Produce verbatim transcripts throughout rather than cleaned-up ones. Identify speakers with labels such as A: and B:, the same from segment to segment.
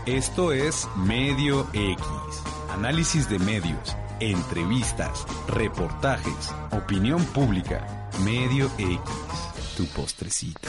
A: Esto es Medio X, análisis de medios, entrevistas, reportajes, opinión pública. Medio X, tu postrecito.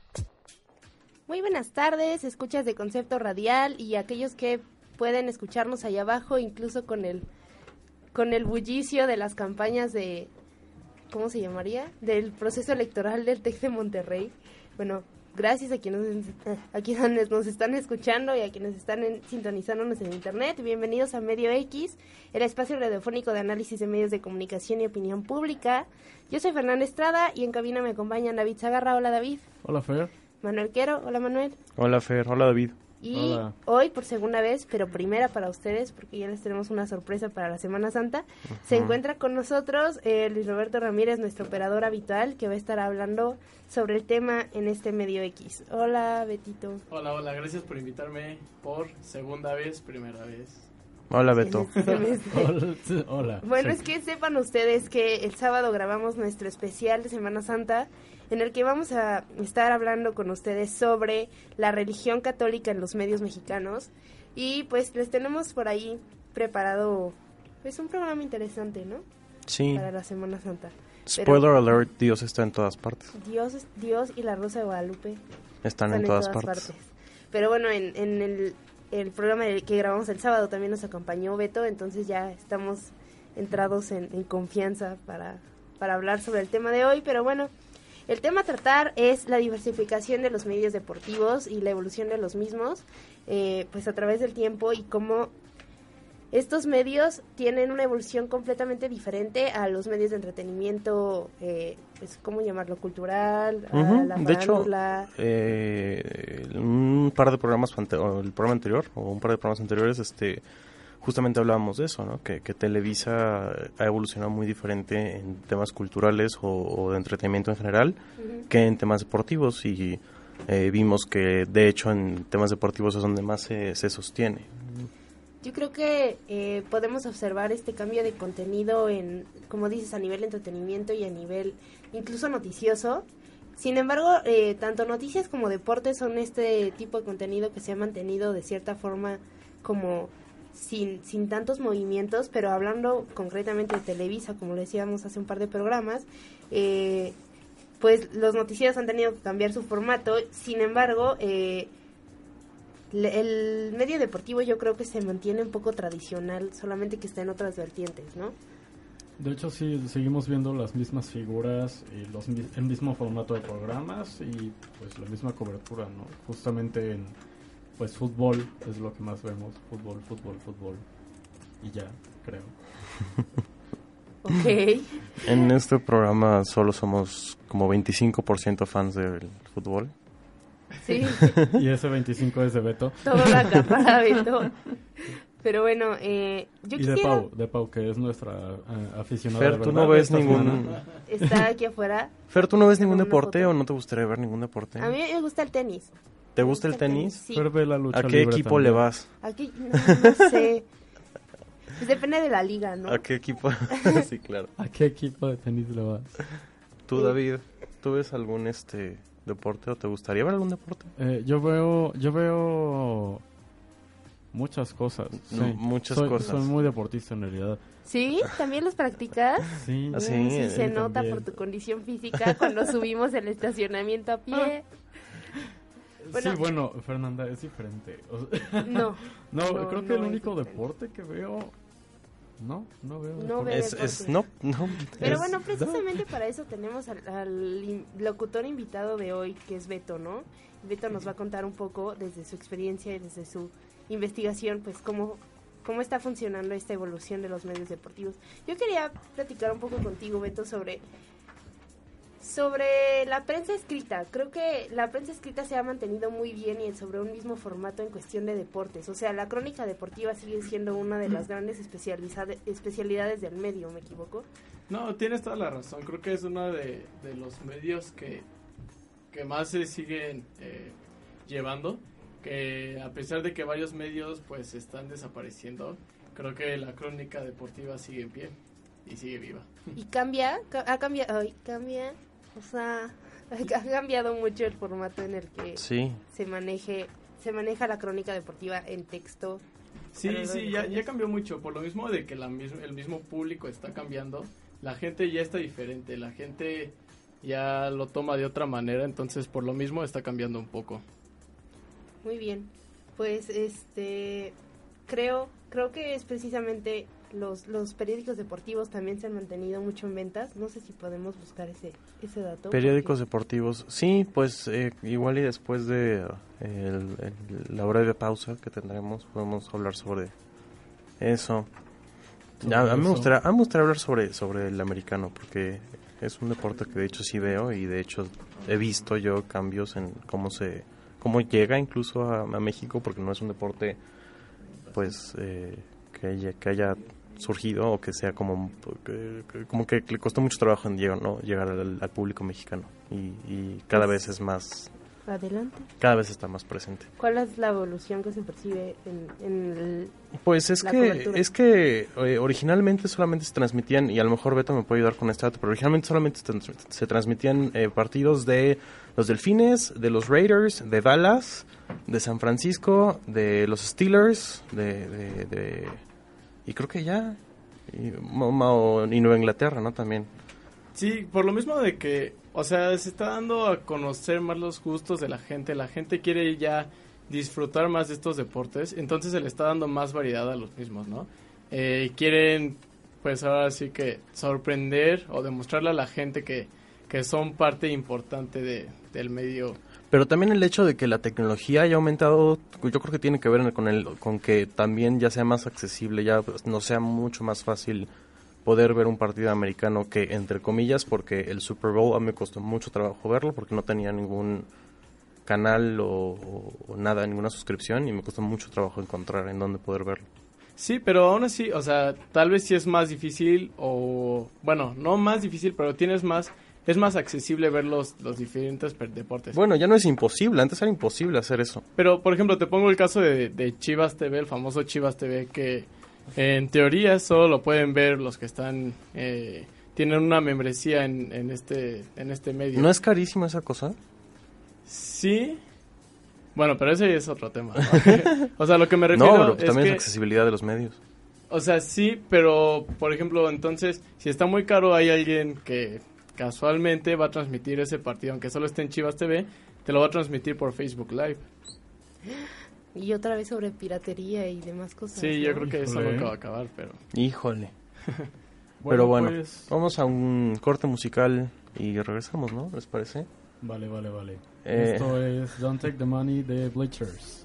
B: Muy buenas tardes, escuchas de Concepto Radial y aquellos que pueden escucharnos allá abajo, incluso con el con el bullicio de las campañas de, ¿cómo se llamaría? Del proceso electoral del TEC de Monterrey. Bueno, gracias a quienes, a quienes nos están escuchando y a quienes están en, sintonizándonos en internet. Bienvenidos a Medio X, el espacio radiofónico de análisis de medios de comunicación y opinión pública. Yo soy Fernanda Estrada y en cabina me acompañan David Zagarra. Hola, David.
C: Hola, Fer.
B: Manuel Quero. Hola, Manuel.
D: Hola, Fer. Hola, David.
B: Y
C: Hola.
B: Hoy, por segunda vez, pero primera para ustedes, porque ya les tenemos una sorpresa para la Semana Santa, uh-huh. Se encuentra con nosotros eh, Luis Roberto Ramírez, nuestro operador habitual, que va a estar hablando sobre el tema en este Medio X. Hola, Betito.
E: Hola, hola, gracias por invitarme por segunda vez, primera vez.
D: Hola, Beto.
C: Hola, hola.
B: Bueno,
C: Sí.
B: es que sepan ustedes que el sábado grabamos nuestro especial de Semana Santa, en el que vamos a estar hablando con ustedes sobre la religión católica en los medios mexicanos. Y pues les tenemos por ahí preparado pues un programa interesante, ¿no?
D: Sí.
B: Para la Semana Santa.
D: Spoiler
B: Pero
D: alert, Dios está en todas partes.
B: Dios, Dios y la Rosa de Guadalupe
D: Están, en, todas, partes.
B: Pero bueno, en, en el, el programa que grabamos el sábado también nos acompañó Beto, entonces ya estamos entrados en, en confianza para, para hablar sobre el tema de hoy. Pero bueno, el tema a tratar es la diversificación de los medios deportivos y la evolución de los mismos, eh, pues a través del tiempo, y cómo estos medios tienen una evolución completamente diferente a los medios de entretenimiento, eh, pues, ¿cómo llamarlo? Cultural, a
D: Uh-huh.
B: la
D: De hecho,
B: farándula.
D: eh, un par de programas, ante- o el programa anterior, o un par de programas anteriores, este, justamente hablábamos de eso, ¿no? Que, que Televisa ha evolucionado muy diferente en temas culturales o, o de entretenimiento en general, uh-huh. que en temas deportivos, y eh, vimos que de hecho en temas deportivos es donde más se, se sostiene.
B: Yo creo que eh, podemos observar este cambio de contenido en, como dices, a nivel de entretenimiento y a nivel incluso noticioso. Sin embargo, eh, tanto noticias como deportes son este tipo de contenido que se ha mantenido de cierta forma como sin, sin tantos movimientos, pero hablando concretamente de Televisa, como le decíamos hace un par de programas, eh, pues los noticieros han tenido que cambiar su formato. Sin embargo, eh, el medio deportivo yo creo que se mantiene un poco tradicional, solamente que está en otras vertientes, ¿no?
C: De hecho, sí, seguimos viendo las mismas figuras y los, el mismo formato de programas y pues la misma cobertura, ¿no? Justamente en pues fútbol es lo que más vemos, fútbol, fútbol, fútbol y ya, creo.
B: Ok.
D: En este programa solo somos como veinticinco por ciento fans del fútbol.
B: Sí.
C: Y ese veinticinco es de Beto.
B: Todo lo acapara Beto. Pero bueno, eh, yo
C: y
B: quisiera...
C: de Pau, de Pau, que es nuestra uh, aficionada.
D: Fer,
C: de
D: tú
C: verdad
D: no
C: de
D: ves
C: esta
D: ningún...
C: semana.
B: Está aquí afuera.
D: Fer, ¿tú no ves ningún
B: Una
D: deporte
B: foto.
D: o no te gustaría ver ningún deporte?
B: A mí me gusta el tenis.
D: ¿Te gusta el tenis?
B: Sí.
C: Fer ve la lucha
D: ¿A qué
C: libre
D: equipo
C: también.
D: le vas?
B: Aquí, no, no sé. Pues depende de la liga, ¿no?
D: ¿A qué equipo? Sí, claro.
C: ¿A qué equipo de tenis le vas?
D: Tú, David, ¿tú ves algún este deporte o te gustaría ver algún deporte?
C: Eh, yo veo, yo veo muchas cosas.
D: No,
C: sí.
D: muchas
C: soy,
D: cosas.
C: Soy muy deportista en realidad.
B: ¿Sí? ¿También los practicas?
C: Sí,
D: Ah, sí,
B: Mm, sí,
D: eh,
B: se nota
C: también.
B: por tu condición física cuando subimos el estacionamiento a pie. Bueno.
C: Sí, bueno, Fernanda, es diferente. O sea,
B: No.
C: no,
B: No,
C: creo que
B: no
C: el
B: es
C: único
B: diferente.
C: deporte que veo... No, no veo.
B: No
C: deporte.
B: ve
D: Es,
B: deporte.
D: es, no, no.
B: Pero
D: es-
B: bueno, precisamente para eso tenemos al, al in- locutor invitado de hoy, que es Beto, ¿no? Beto nos va a contar un poco desde su experiencia y desde su investigación, pues cómo, cómo está funcionando esta evolución de los medios deportivos. Yo quería platicar un poco contigo, Beto, sobre, sobre la prensa escrita. Creo que la prensa escrita se ha mantenido muy bien y sobre un mismo formato en cuestión de deportes. O sea, la crónica deportiva sigue siendo una de las grandes especializade- especialidades del medio, ¿me equivoco?
E: No, tienes toda la razón, creo que es uno de, de los medios que, que más se siguen eh, llevando, que a pesar de que varios medios pues están desapareciendo, creo que la crónica deportiva sigue en pie y sigue viva.
B: Y cambia, ca- ha cambiado, ay, cambia, o sea, ha cambiado mucho el formato en el que
D: Sí.
B: se maneje se maneja la crónica deportiva en texto.
E: Sí, sí, ya, ya cambió mucho, por lo mismo de que la mis- el mismo público está cambiando, la gente ya está diferente, la gente ya lo toma de otra manera, entonces por lo mismo está cambiando un poco.
B: Muy bien, pues este creo creo que es precisamente los los periódicos deportivos también se han mantenido mucho en ventas. No sé si podemos buscar ese ese dato.
D: Periódicos
B: porque...
D: deportivos, sí, pues eh, igual y después de eh, el, el, la breve pausa que tendremos podemos hablar sobre eso.
C: Sobre
D: A, a, mí me
C: eso.
D: gustaría, a mí me gustaría hablar sobre, sobre el americano porque es un deporte que de hecho sí veo y de hecho he visto yo cambios en cómo se cómo llega incluso a, a México, porque no es un deporte pues eh, que, haya, que haya surgido o que sea como que, que- como que le costó mucho trabajo en llegar, ¿no? llegar al, al público mexicano y, y cada vez es más
B: Adelante.
D: cada vez está más presente.
B: ¿Cuál es la evolución que se percibe en, en el...
D: Pues es
B: La
D: que
B: cobertura?
D: es que eh, originalmente solamente se transmitían, y a lo mejor Beto me puede ayudar con este dato, pero originalmente solamente se, trans- se transmitían eh, partidos de los Delfines, de los Raiders, de Dallas, de San Francisco, de los Steelers, de, de, de- y creo que ya, y, mo- mo- y Nueva Inglaterra, ¿no? También.
E: Sí, por lo mismo de que, o sea, se está dando a conocer más los gustos de la gente, la gente quiere ya disfrutar más de estos deportes, entonces se le está dando más variedad a los mismos, ¿no? Eh, quieren, pues ahora sí que sorprender o demostrarle a la gente que, que son parte importante de, del medio.
D: Pero también el hecho de que la tecnología haya aumentado, yo creo que tiene que ver con el, con que también ya sea más accesible, ya pues, no sea mucho más fácil poder ver un partido americano que, entre comillas, porque el Super Bowl a mí me costó mucho trabajo verlo porque no tenía ningún canal o, o- o nada, ninguna suscripción, y me costó mucho trabajo encontrar en dónde poder verlo.
E: Sí, pero aún así, o sea, tal vez sí es más difícil o, bueno, no más difícil, pero tienes más, es más accesible ver los, los diferentes per- deportes.
D: Bueno, ya no es imposible, antes era imposible hacer eso.
E: Pero, por ejemplo, te pongo el caso de, de Chivas T V, el famoso Chivas T V, que en teoría solo lo pueden ver los que están, eh, tienen una membresía en, en este en este medio.
D: ¿No es carísima esa cosa?
E: Sí. Bueno, pero ese es otro tema, ¿no? O sea, lo que me refiero
D: No, pero
E: es
D: también
E: que,
D: es accesibilidad de los medios.
E: o sea, sí, pero, por ejemplo, entonces, si está muy caro, hay alguien que casualmente va a transmitir ese partido, aunque solo esté en Chivas T V, te lo va a transmitir por Facebook Live.
B: Y otra vez sobre piratería y demás cosas.
E: Sí, yo
B: ¿no?
E: creo que es
C: Híjole.
E: algo que va a acabar, pero...
D: Híjole. Pero bueno,
C: pues,
D: vamos a un corte musical y regresamos, ¿no? ¿Les parece?
C: vale, vale, vale.
D: Eh.
C: Esto es Don't Take the Money de Bleachers.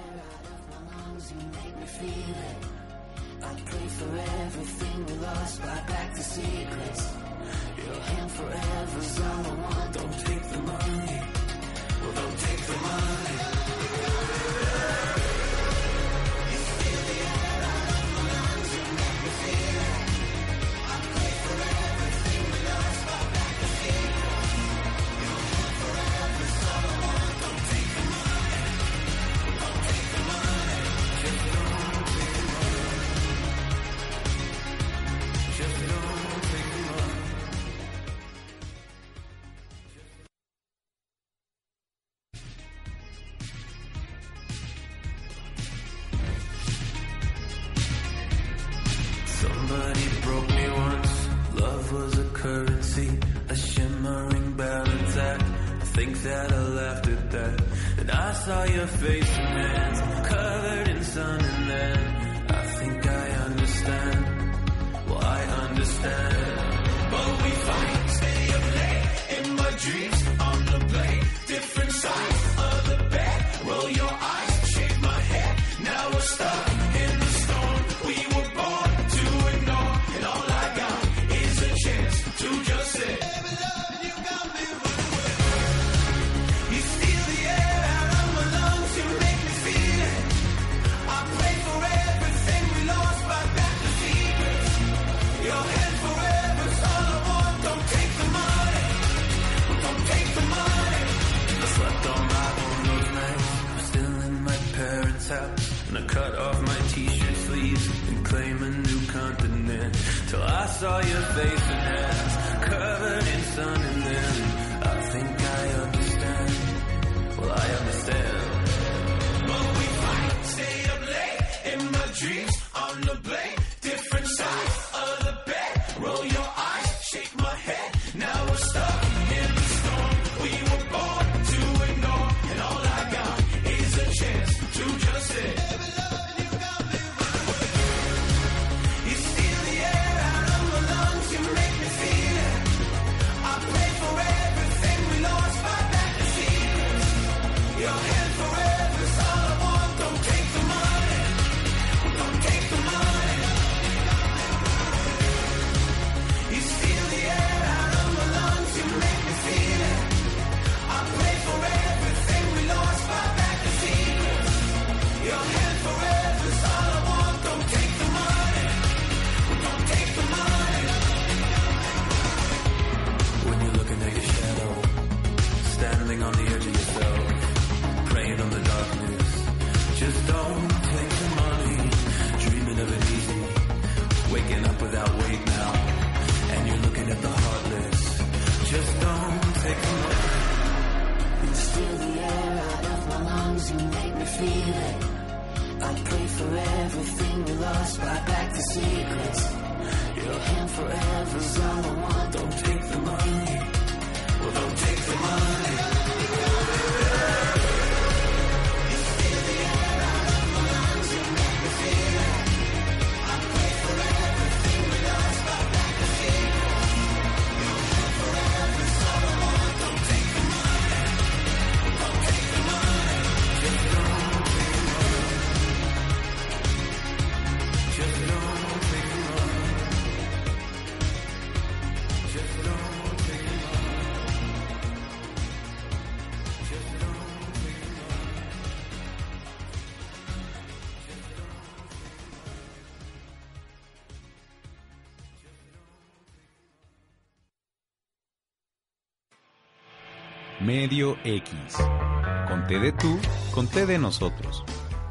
F: Somebody broke me once. Love was a currency, a shimmering balance act. I think that I laughed at that. And I saw your face and hands covered in sun, and then I think I understand. Well, I understand. But we fight, stay up late in my dreams on the blade. Different sides of the bed. Roll your eyes, shake my head. Now we're stuck in the storm. We were born to ignore, and all I got is a chance to just say, baby, love, you got me running away. You steal the air out of my lungs, you make me feel it. I pray for everything we lost, but back the secrets. Your head forever, it's all I want. Don't take the money, don't take the money. I slept on my own those nights. I'm still in my parents' house, and I cut off my t-shirt sleeves and claim a new continent. Till I saw your face and hands covered in sun, and then I think I understand. Well, I understand. you make me feel it. I pray for everything we lost, buy back the secrets. Your hand forever's all I want. Don't take the money. Well, don't take the money. You feel the air out of my lungs. You make me feel it. I pray for everything we lost, buy back the secrets. Your hand forever's all I want. Don't take the money. Don't take the money. Just don't take the money. Just don't take the money. Just don't take the money. Just don't take the money.
A: Medio X. Con T de tú, con T de nosotros.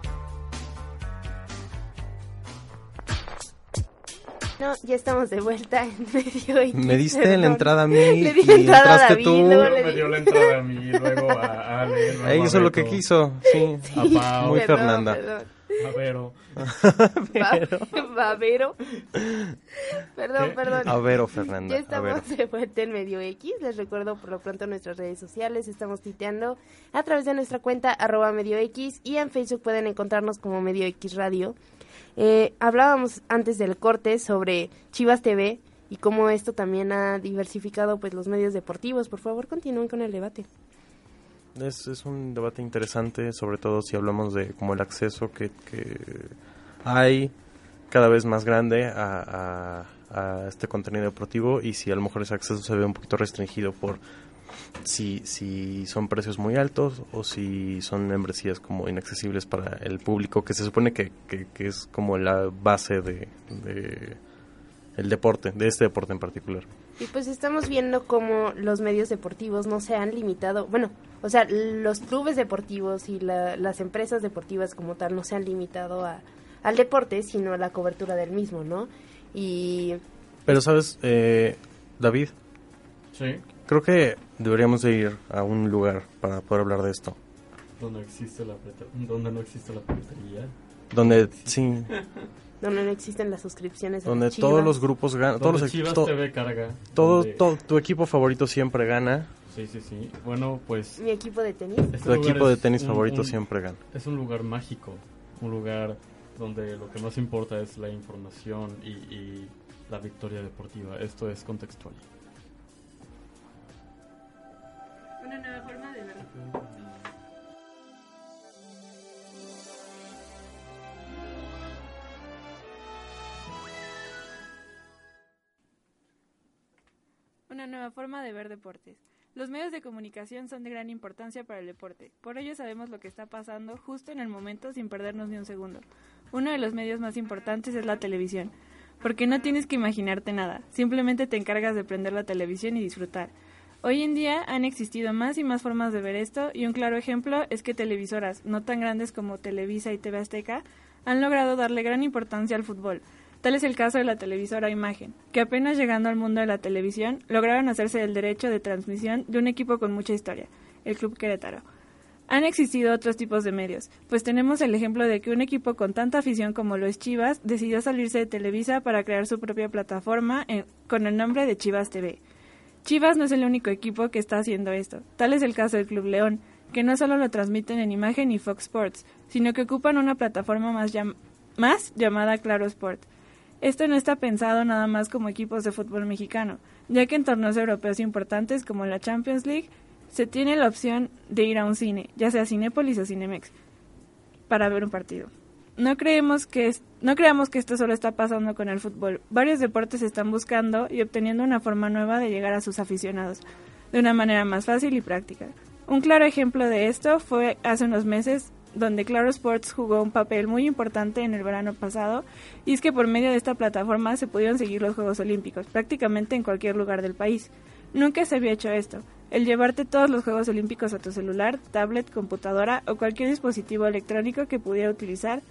B: No, ya estamos de vuelta en Medio X.
D: Me diste
B: perdón.
D: la entrada a mí
B: Le di
D: y
B: la entrada a
D: entraste
B: David,
D: tú.
B: luego
C: Luego
B: le
C: me
B: di-
C: dio la entrada a mí, luego a Ale, luego
D: Ahí
C: a
D: hizo lo que
C: Beto,
D: quiso, sí.
C: a Pau,
D: Muy
B: Perdón,
D: Fernanda.
B: Perdón.
C: a Vero.
B: Va- Babero. Perdón,
C: ¿Qué?
B: perdón.
D: A Vero, Fernanda.
B: Ya
D: A Vero.
B: estamos de vuelta en Medio X. Les recuerdo por lo pronto nuestras redes sociales. Estamos tuiteando a través de nuestra cuenta arroba Medio X y en Facebook pueden encontrarnos como Medio X Radio. Eh, hablábamos antes del corte sobre Chivas T V y cómo esto también ha diversificado pues los medios deportivos. Por favor, continúen con el debate.
D: Es, es un debate interesante, sobre todo si hablamos de como el acceso que, que hay cada vez más grande a, a, a este contenido deportivo y si a lo mejor ese acceso se ve un poquito restringido por si, si son precios muy altos o si son membresías como inaccesibles para el público, que se supone que, que, que es como la base de, de el deporte, de este deporte en particular.
B: Y pues estamos viendo cómo los medios deportivos no se han limitado, bueno, o sea, los clubes deportivos y la, las empresas deportivas como tal no se han limitado a, al deporte, sino a la cobertura del mismo, ¿no? Y
D: Pero sabes, eh, David,
C: Sí,
D: creo que deberíamos de ir a un lugar para poder hablar de esto.
C: donde existe la pete- donde no existe la piratería.
D: Donde, sí,
B: donde no existen las suscripciones a
D: donde
B: las Chivas.
D: todos los grupos ganan, todos
C: Donde
D: los
C: Chivas
D: equipos,
C: T V carga.
D: todo,
C: donde-
D: todo, tu equipo favorito siempre gana,
C: Sí, sí, sí. Bueno, pues
B: Mi equipo de tenis.
C: este
D: tu
C: lugar
D: equipo de
C: es
D: tenis
C: un-
D: favorito
C: un-
D: siempre gana.
C: Es un lugar mágico, un lugar donde lo que más importa es la información y, y la victoria deportiva. Esto es contextual.
B: Una nueva forma de verlo.
G: Una nueva forma de ver deportes. Los medios de comunicación son de gran importancia para el deporte. Por ello sabemos lo que está pasando justo en el momento sin perdernos ni un segundo. Uno de los medios más importantes es la televisión, porque no tienes que imaginarte nada, simplemente te encargas de prender la televisión y disfrutar. Hoy en día han existido más y más formas de ver esto y un claro ejemplo es que televisoras, no tan grandes como Televisa y T V Azteca, han logrado darle gran importancia al fútbol. Tal es el caso de la televisora Imagen, que apenas llegando al mundo de la televisión, lograron hacerse el derecho de transmisión de un equipo con mucha historia, el Club Querétaro. Han existido otros tipos de medios, pues tenemos el ejemplo de que un equipo con tanta afición como lo es Chivas decidió salirse de Televisa para crear su propia plataforma en- con el nombre de Chivas T V. Chivas no es el único equipo que está haciendo esto, tal es el caso del Club León, que no solo lo transmiten en Imagen y Fox Sports, sino que ocupan una plataforma más, llam- más llamada Claro Sport. Esto no está pensado nada más como equipos de fútbol mexicano, ya que en torneos europeos importantes como la Champions League se tiene la opción de ir a un cine, ya sea Cinépolis o Cinemex, para ver un partido. No creemos que es, no creamos que esto solo está pasando con el fútbol. Varios deportes están buscando y obteniendo una forma nueva de llegar a sus aficionados, de una manera más fácil y práctica. Un claro ejemplo de esto fue hace unos meses, donde Claro Sports jugó un papel muy importante en el verano pasado, y es que por medio de esta plataforma se pudieron seguir los Juegos Olímpicos, prácticamente en cualquier lugar del país. Nunca se había hecho esto, el llevarte todos los Juegos Olímpicos a tu celular, tablet, computadora o cualquier dispositivo electrónico que pudiera utilizar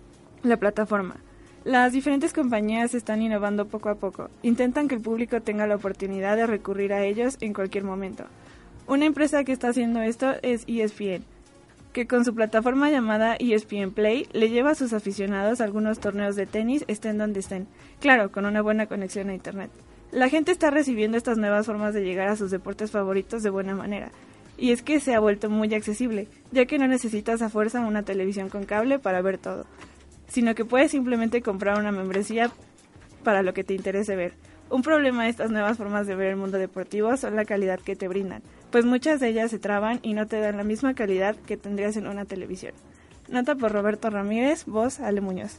G: la plataforma. Las diferentes compañías están innovando poco a poco, intentan que el público tenga la oportunidad de recurrir a ellos en cualquier momento. Una empresa que está haciendo esto es E S P N. que con su plataforma llamada E S P N Play le lleva a sus aficionados a algunos torneos de tenis, estén donde estén. Claro, con una buena conexión a internet. La gente está recibiendo estas nuevas formas de llegar a sus deportes favoritos de buena manera. Y es que se ha vuelto muy accesible, ya que no necesitas a fuerza una televisión con cable para ver todo, sino que puedes simplemente comprar una membresía para lo que te interese ver. Un problema de estas nuevas formas de ver el mundo deportivo son la calidad que te brindan, pues muchas de ellas se traban y no te dan la misma calidad que tendrías en una televisión. Nota por Roberto Ramírez, voz Ale Muñoz.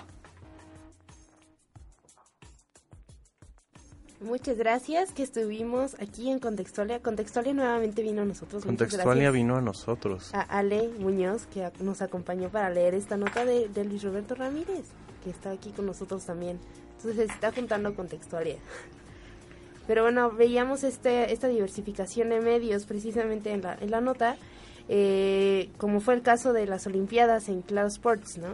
B: Muchas gracias que estuvimos aquí en Contextualia. Contextualia nuevamente vino a nosotros.
D: Contextualia vino a nosotros.
B: A Ale Muñoz, que nos acompañó para leer esta nota de, de Luis Roberto Ramírez, que está aquí con nosotros también. Entonces se está juntando Contextualia. Pero bueno, veíamos este, esta diversificación de medios precisamente en la, en la nota, eh, como fue el caso de las Olimpiadas en Claro Sports, ¿no?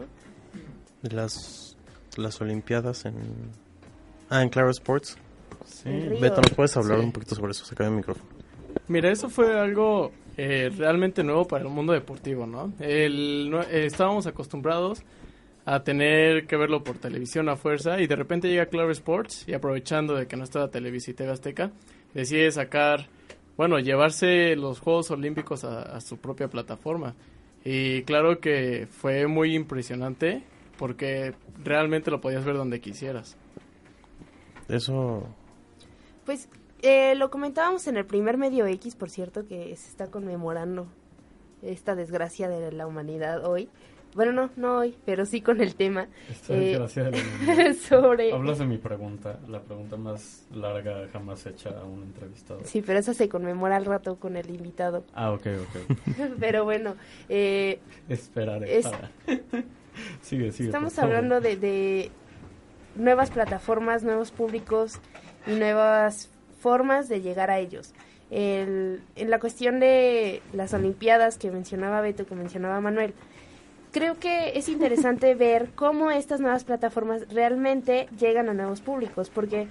D: Las, las Olimpiadas en... Ah, en Claro Sports.
E: Sí.
D: Beto, ¿nos puedes hablar
E: Sí.
D: un poquito sobre eso? Se cae el micrófono.
E: Mira, eso fue algo eh, realmente nuevo para el mundo deportivo, ¿no? El, no eh, estábamos acostumbrados a tener que verlo por televisión a fuerza y de repente llega Claro Sports y aprovechando de que no estaba Televisa y T V Azteca, decide sacar, bueno, llevarse los Juegos Olímpicos a, a su propia plataforma. Y claro que fue muy impresionante porque realmente lo podías ver donde quisieras.
D: Eso...
B: Pues eh, lo comentábamos en el primer Medio X, por cierto, que se está conmemorando esta desgracia de la humanidad hoy. Bueno, no, no hoy, pero sí con el tema.
C: Esta
B: eh,
C: desgracia de la humanidad.
B: sobre...
C: Hablas de mi pregunta, la pregunta más larga jamás hecha a un entrevistado.
B: Sí, pero esa se conmemora al rato con el invitado.
C: Ah, ok, ok.
B: Pero bueno, eh,
C: Esperaré
B: es-
C: para... sigue, sigue.
B: estamos
C: por favor.
B: hablando de, de nuevas plataformas, nuevos públicos y nuevas formas de llegar a ellos. El, en la cuestión de las Olimpiadas que mencionaba Beto, que mencionaba Manuel, creo que es interesante ver cómo estas nuevas plataformas realmente llegan a nuevos públicos, porque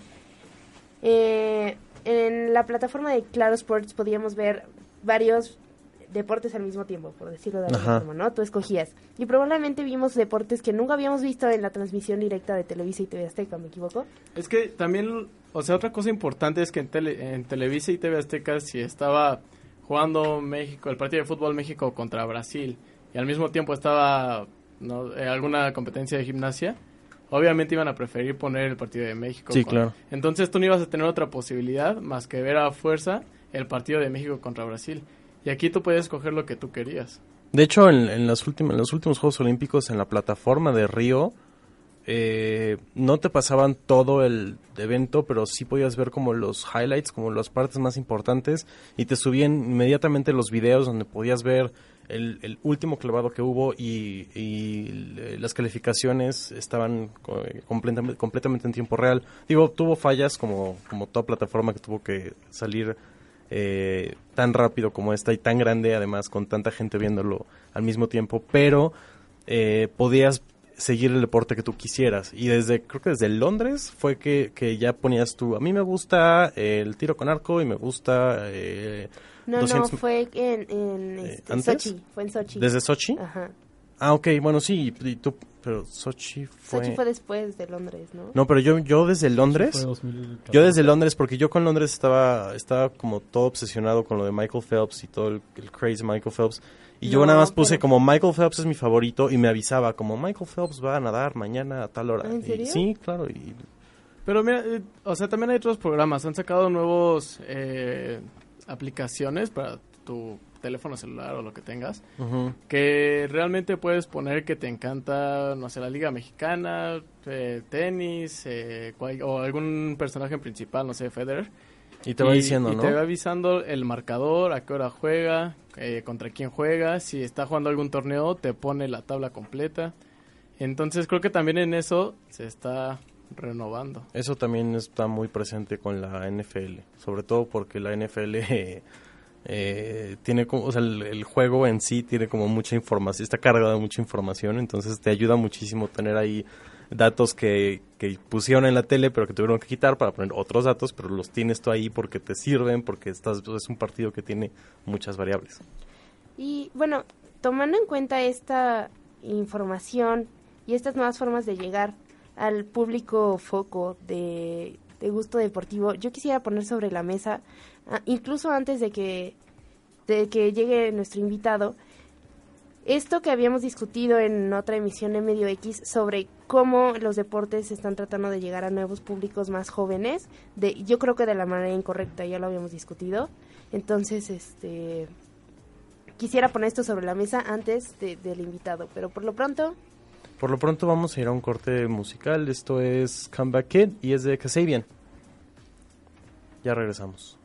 B: eh, en la plataforma de Claro Sports podíamos ver varios deportes al mismo tiempo, por decirlo de alguna
D: Ajá.
B: forma, ¿no? Tú escogías. Y probablemente vimos deportes que nunca habíamos visto en la transmisión directa de Televisa y T V Azteca, ¿me equivoco?
E: Es que también, o sea, otra cosa importante es que en, tele, en Televisa y T V Azteca, si estaba jugando México, el partido de fútbol México contra Brasil, y al mismo tiempo estaba ¿no? eh, alguna competencia de gimnasia, obviamente iban a preferir poner el partido de México.
D: Sí,
E: con-
D: claro.
E: Entonces tú no ibas a tener otra posibilidad más que ver a fuerza el partido de México contra Brasil. Y aquí tú podías escoger lo que tú querías.
D: De hecho, en, en, las últimas, en los últimos Juegos Olímpicos, en la plataforma de Río, eh, no te pasaban todo el evento, pero sí podías ver como los highlights, como las partes más importantes, y te subían inmediatamente los videos donde podías ver el, el último clavado que hubo y, y eh, las calificaciones estaban co- completamente, completamente en tiempo real. Digo, tuvo fallas como, como toda plataforma que tuvo que salir eh, tan rápido como esta y tan grande, además con tanta gente viéndolo al mismo tiempo, pero eh, podías seguir el deporte que tú quisieras. Y desde, creo que desde Londres fue que, que ya ponías tú, a mí me gusta eh, el tiro con arco y me gusta... Eh,
B: No,
D: doscientos
B: no, fue en, en
D: Eh,
B: este,
D: ¿antes?
B: Sochi, fue en Sochi.
D: ¿Desde Sochi?
B: Ajá.
D: Ah, ok, bueno, sí, y tú, pero Sochi fue...
B: Sochi fue después de Londres, ¿no?
D: No, pero yo, yo desde Londres...
C: Fue dos mil catorce.
D: Yo desde Londres, porque yo con Londres estaba estaba como todo obsesionado con lo de Michael Phelps y todo el, el craze Michael Phelps. Y yo
B: No,
D: nada más puse
B: pero-
D: como Michael Phelps es mi favorito y me avisaba como Michael Phelps va a nadar mañana a tal hora.
B: ¿En
D: Y
B: serio?
D: sí, claro. Y
E: Pero mira, eh, o sea, también hay otros programas. Han sacado nuevos eh, aplicaciones para tu teléfono celular o lo que tengas,
D: ujú.
E: que realmente puedes poner que te encanta, no sé, la Liga Mexicana, eh, tenis, eh, cual- o algún personaje principal, no sé, Federer.
D: Y te va
E: Y-
D: diciendo,
E: y
D: ¿no?
E: te va avisando el marcador, a qué hora juega, eh, contra quién juega, si está jugando algún torneo, te pone la tabla completa. Entonces creo que también en eso se está renovando.
D: Eso también está muy presente con la N F L, sobre todo porque la N F L eh, eh, tiene como, o sea, el, el juego en sí tiene como mucha información, está cargado de mucha información, entonces te ayuda muchísimo tener ahí datos que, que pusieron en la tele pero que tuvieron que quitar para poner otros datos, pero los tienes tú ahí porque te sirven, porque estás, es un partido que tiene muchas variables.
B: Y bueno, tomando en cuenta esta información y estas nuevas formas de llegar al público foco de, de gusto deportivo, yo quisiera poner sobre la mesa, uh, incluso antes de que, de que llegue nuestro invitado, esto que habíamos discutido en otra emisión de Medio X sobre cómo los deportes están tratando de llegar a nuevos públicos más jóvenes, de, yo creo que de la manera incorrecta, ya lo habíamos discutido. Entonces, este, quisiera poner esto sobre la mesa antes de, del invitado, pero por lo pronto...
D: Por lo pronto vamos a ir a un corte musical. Esto es Comeback Kid y es de Kasabian. Ya regresamos.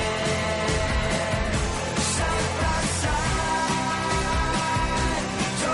H: Don't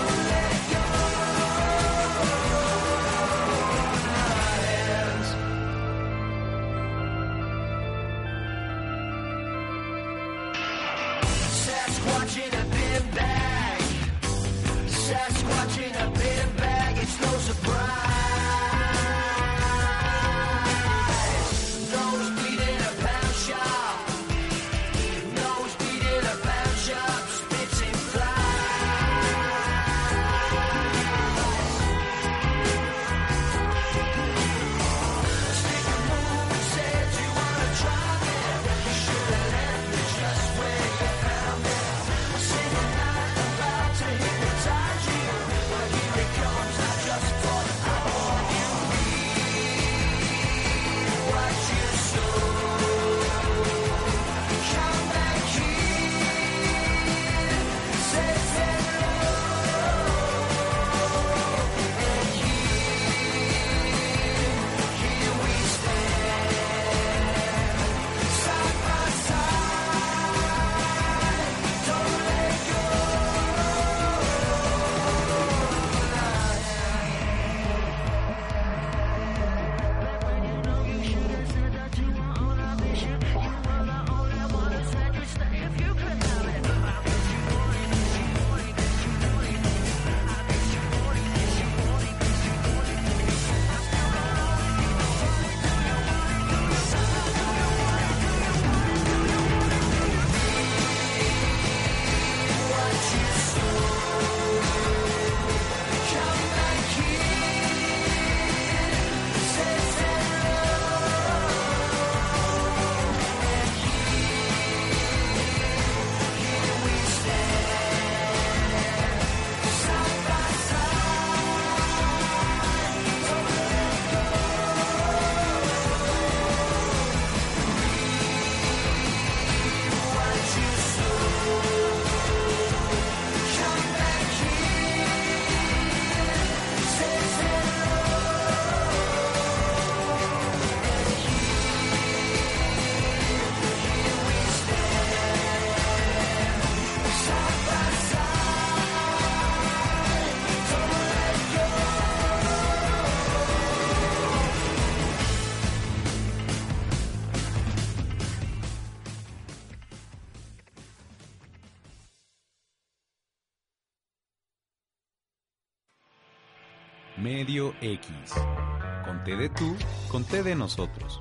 A: Medio X. Con T de tú, con T de nosotros.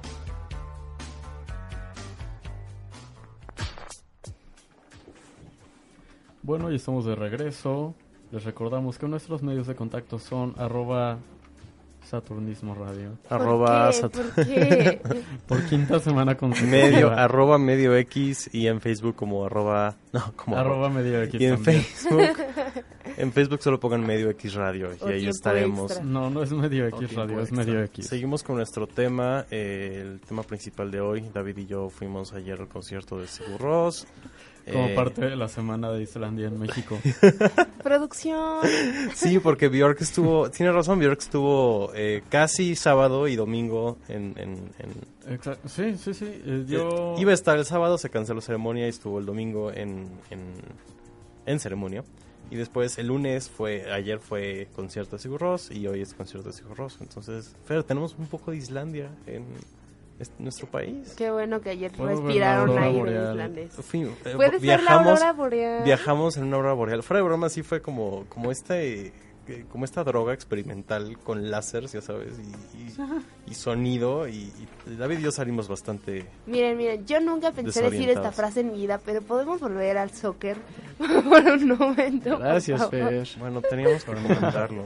C: Bueno, y estamos de regreso. Les recordamos que nuestros medios de contacto son arroba Saturnismo Radio.
B: ¿Por
D: Arroba
B: qué?
D: Sat-
B: ¿Por qué?
C: Por quinta semana consecutiva.
D: medio, arroba medio X y en Facebook como arroba, no, como
C: Arroba medio X
D: y en
C: también.
D: Facebook, en Facebook solo pongan medio X Radio y
B: O
D: ahí
B: tiempo
D: estaremos.
B: extra.
C: No, no es medio
E: O
C: X
E: tiempo
C: Radio, es
E: extra.
C: medio X.
D: Seguimos con nuestro tema, eh, el tema principal de hoy. David y yo fuimos ayer al concierto de Sigur Rós.
C: Como
D: Eh,
C: parte de la semana de Islandia en México.
B: Producción.
D: Sí, porque Björk estuvo, tiene razón, Björk estuvo eh, casi sábado y domingo en... en, en
C: Exacto. Sí, sí, sí. eh, yo...
D: eh, iba a estar el sábado, se canceló ceremonia y estuvo el domingo en, en, en ceremonia. Y después el lunes fue, ayer fue concierto de Sigur Rós y hoy es concierto de Sigur Rós. Entonces, Fer, tenemos un poco de Islandia en este- nuestro país.
B: Qué bueno que ayer
C: Puedo ver la
B: respiraron
C: aurora
B: aire
C: boreal.
B: islandés.
D: Fui- eh,
B: Puede ser la aurora boreal.
D: Viajamos en una aurora boreal. Fuera de broma, sí fue como, como este, eh, como esta droga experimental con láseres, ya sabes, y, y, y sonido. Y, y David y yo salimos bastante.
B: Miren, miren, yo nunca pensé decir esta
D: Desorientados.
B: frase en mi vida, pero podemos volver al soccer por un momento. por
E: Gracias,
B: favor?
E: Fer.
D: Bueno, teníamos que comentarlo.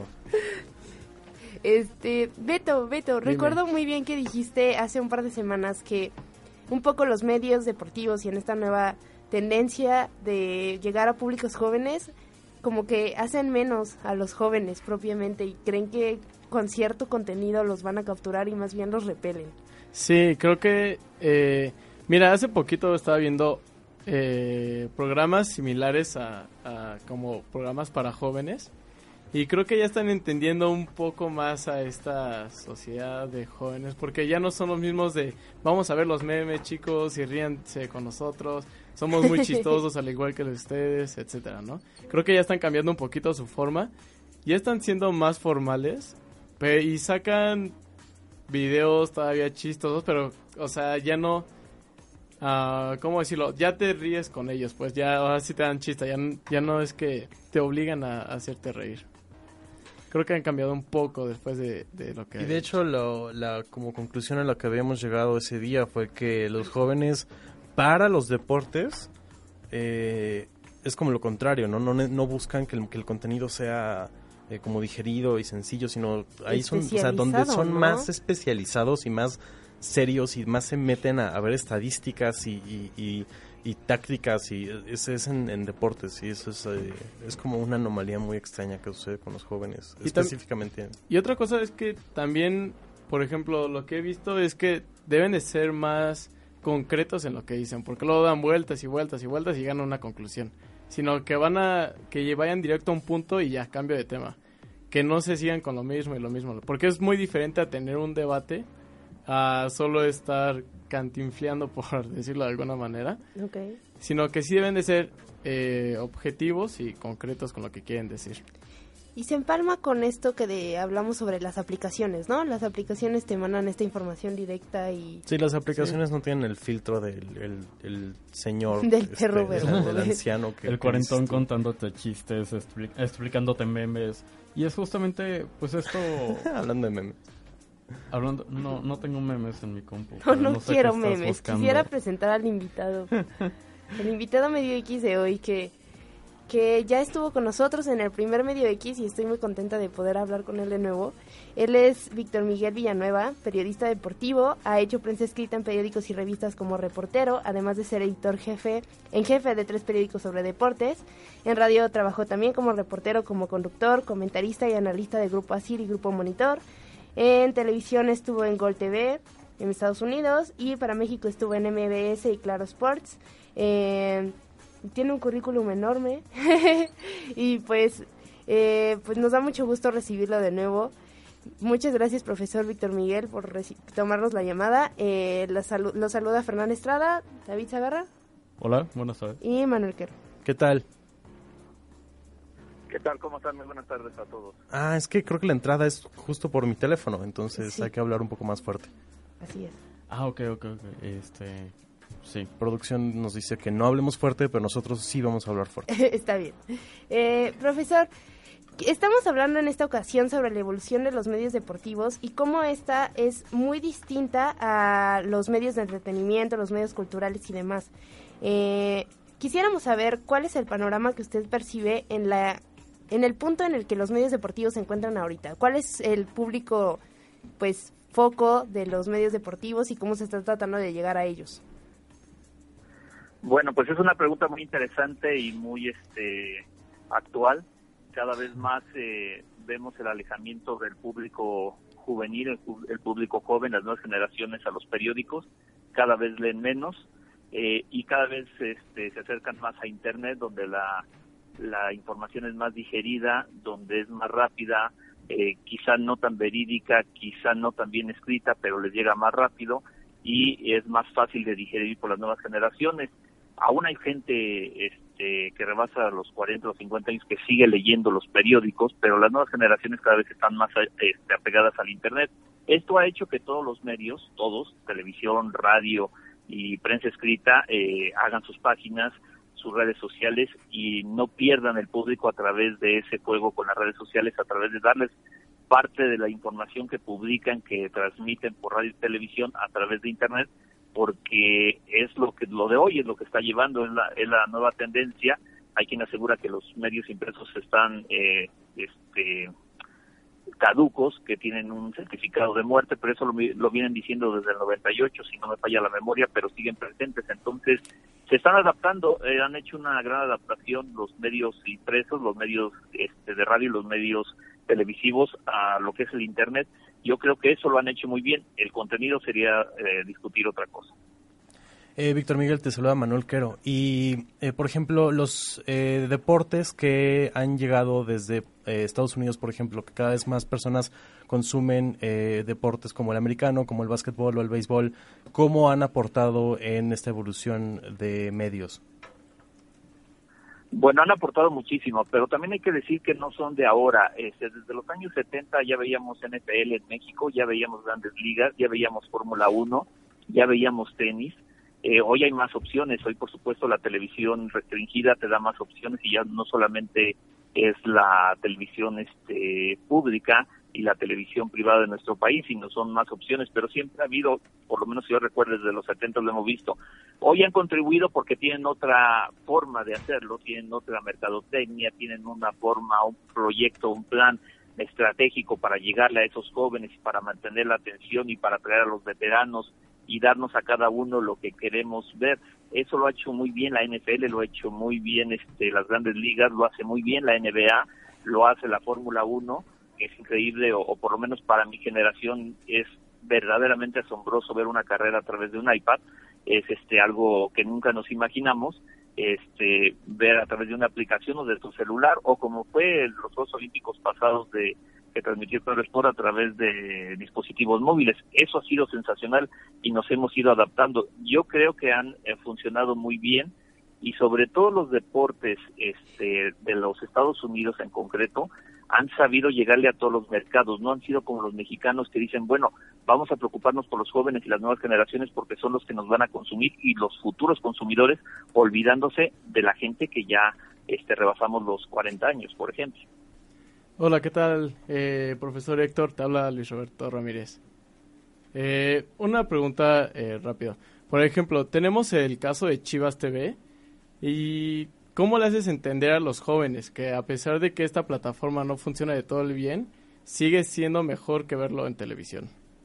B: Este, Beto, Beto, recuerdo muy bien que dijiste hace un par de semanas que un poco los medios deportivos y en esta nueva tendencia de llegar a públicos jóvenes, como que hacen menos a los jóvenes propiamente y creen que con cierto contenido los van a capturar y más bien los repelen.
E: Sí, creo que, eh, mira, hace poquito estaba viendo eh, programas similares a, a como programas para jóvenes y creo que ya están entendiendo un poco más a esta sociedad de jóvenes porque ya no son los mismos de vamos a ver los memes, chicos, y ríanse con nosotros, somos muy chistosos al igual que ustedes, etcétera, ¿no? Creo que ya están cambiando un poquito su forma, ya están siendo más formales pe- y sacan videos todavía chistosos, pero, o sea, ya no, ah, ¿cómo decirlo? Ya te ríes con ellos, pues ya ahora sí te dan chiste, ya, n- ya no es que te obligan a, a hacerte reír. Creo que han cambiado un poco después de, de lo que...
D: Y de hecho, lo, la como conclusión a la que habíamos llegado ese día fue que los jóvenes, para los deportes, eh, es como lo contrario, ¿no? No, no buscan que el, que el contenido sea eh, como digerido y sencillo, sino ahí son, o sea, donde son
B: Especializado, ¿no?
D: más especializados y más serios y más se meten a, a ver estadísticas y, y, y, y tácticas y ese es en, en deportes y eso es, eh, es como una anomalía muy extraña que sucede con los jóvenes,
E: Y tam-
D: específicamente.
E: Y otra cosa es que también, por ejemplo, lo que he visto es que deben de ser más concretos en lo que dicen, porque luego dan vueltas y vueltas y vueltas y llegan a una conclusión, sino que van a, que vayan directo a un punto y ya cambio de tema, que no se sigan con lo mismo y lo mismo, porque es muy diferente a tener un debate a solo estar cantinfleando, por decirlo de alguna manera,
B: Okay.
E: sino que sí deben de ser eh, objetivos y concretos con lo que quieren decir.
B: Y se empalma con esto que de, hablamos sobre las aplicaciones, ¿no? Las aplicaciones te mandan esta información directa y...
D: Sí, las aplicaciones no tienen el filtro del el, el señor
B: Del perro
D: del,
B: verde.
D: del anciano que
C: El
D: que
C: cuarentón
D: dices tú.
C: contándote chistes, expli- explicándote memes. Y es justamente, pues esto,
D: Hablando de memes.
C: hablando, no, no tengo memes en mi compu.
B: No,
C: pero
B: no,
C: sé
B: quiero
C: qué estás
B: memes.
C: buscando.
B: Quisiera presentar al invitado. El invitado Medio X de hoy que, que ya estuvo con nosotros en el primer Medio X y estoy muy contenta de poder hablar con él de nuevo. Él es Víctor Miguel Villanueva, periodista deportivo, ha hecho prensa escrita en periódicos y revistas como reportero, además de ser editor jefe en jefe de tres periódicos sobre deportes. En radio trabajó también como reportero, como conductor, comentarista y analista de Grupo Asir y Grupo Monitor. En televisión estuvo en Gol T V en Estados Unidos y para México estuvo en M B S y Claro Sports. Eh, tiene un currículum enorme y pues, eh, pues nos da mucho gusto recibirlo de nuevo. Muchas gracias, profesor Víctor Miguel, por reci- tomarnos la llamada. Eh, la salu- lo saluda Fernán Estrada, David Zagarra
C: Hola, buenas tardes.
B: y Manuel Quero.
D: ¿Qué tal?
H: ¿Qué tal? ¿Cómo están? Muy buenas tardes a todos.
D: Ah, es que creo que la entrada es justo por mi teléfono, entonces
B: Sí.
D: hay que hablar un poco más fuerte.
B: Así es.
C: Ah, ok, ok, ok. Este, sí.
D: Producción nos dice que no hablemos fuerte, pero nosotros sí vamos a hablar fuerte.
B: Está bien. Eh, profesor, Estamos hablando en esta ocasión sobre la evolución de los medios deportivos y cómo esta es muy distinta a los medios de entretenimiento, los medios culturales y demás. Eh, quisiéramos saber cuál es el panorama que usted percibe en la en el punto en el que los medios deportivos se encuentran ahorita. ¿Cuál es el público, pues, foco de los medios deportivos y cómo se está tratando de llegar a ellos?
H: Bueno, pues es una pregunta muy interesante y muy este actual. Cada vez más eh, vemos el alejamiento del público juvenil, el, el público joven, las nuevas generaciones a los periódicos, cada vez leen menos eh, y cada vez este, se acercan más a Internet, donde la, la información es más digerida, donde es más rápida, eh, quizá no tan verídica, quizá no tan bien escrita, pero les llega más rápido y es más fácil de digerir por las nuevas generaciones. Aún hay gente este, que rebasa los cuarenta o cincuenta años que sigue leyendo los periódicos, pero las nuevas generaciones cada vez están más este, apegadas al Internet. Esto ha hecho que todos los medios, todos, televisión, radio y prensa escrita, eh, hagan sus páginas, sus redes sociales y no pierdan el público a través de ese juego con las redes sociales, a través de darles parte de la información que publican, que transmiten por radio y televisión a través de Internet, porque es lo que lo de hoy es lo que está llevando, es la, es la nueva tendencia. Hay quien asegura que los medios impresos están eh, este caducos, que tienen un certificado de muerte, pero eso lo, lo vienen diciendo desde el noventa y ocho, si no me falla la memoria, pero siguen presentes. Entonces se están adaptando, eh, han hecho una gran adaptación los medios impresos, los medios este, de radio y los medios televisivos a lo que es el Internet. Yo creo que eso lo han hecho muy bien. El contenido sería eh, discutir otra cosa.
D: Eh, Víctor Miguel, te saluda Manuel Quero. Y, eh, por ejemplo, los eh, deportes que han llegado desde eh, Estados Unidos, por ejemplo, que cada vez más personas consumen eh, deportes como el americano, como el básquetbol o el béisbol, ¿cómo han aportado en esta evolución de medios?
H: Bueno, han aportado muchísimo, pero también hay que decir que no son de ahora. Este, desde los años setenta ya veíamos N F L en México, ya veíamos grandes ligas, ya veíamos Fórmula uno, ya veíamos tenis. Eh, hoy hay más opciones. Hoy, por supuesto, la televisión restringida te da más opciones y ya no solamente es la televisión este, pública y la televisión privada de nuestro país, sino son más opciones, pero siempre ha habido, por lo menos yo recuerdo desde los setenta lo hemos visto. Hoy han contribuido porque tienen otra forma de hacerlo, tienen otra mercadotecnia, tienen una forma, un proyecto, un plan estratégico para llegarle a esos jóvenes y para mantener la atención y para atraer a los veteranos y darnos a cada uno lo que queremos ver. Eso lo ha hecho muy bien la N F L, lo ha hecho muy bien este, las grandes ligas, lo hace muy bien la N B A, lo hace la Fórmula uno, que es increíble, o, o por lo menos para mi generación es verdaderamente asombroso ver una carrera a través de un iPad. Es este algo que nunca nos imaginamos, este ver a través de una aplicación o de tu celular, o como fue los Juegos Olímpicos pasados de que transmitió Pedro Sport a través de dispositivos móviles. Eso ha sido sensacional y nos hemos ido adaptando. Yo creo que han eh, funcionado muy bien, y sobre todo los deportes este de los Estados Unidos en concreto han sabido llegarle a todos los mercados. No han sido como los mexicanos que dicen, bueno, vamos a preocuparnos por los jóvenes y las nuevas generaciones porque son los que nos van a consumir y los futuros consumidores, olvidándose de la gente que ya este rebasamos los cuarenta años, por ejemplo.
E: Hola, ¿qué tal, eh, profesor Héctor? Te habla Luis Roberto Ramírez. Eh, una pregunta eh, rápida. Por ejemplo, tenemos el caso de Chivas T V, y ¿cómo le haces entender a los jóvenes que a pesar de que esta plataforma no funciona de todo el bien, sigue siendo mejor que verlo en televisión?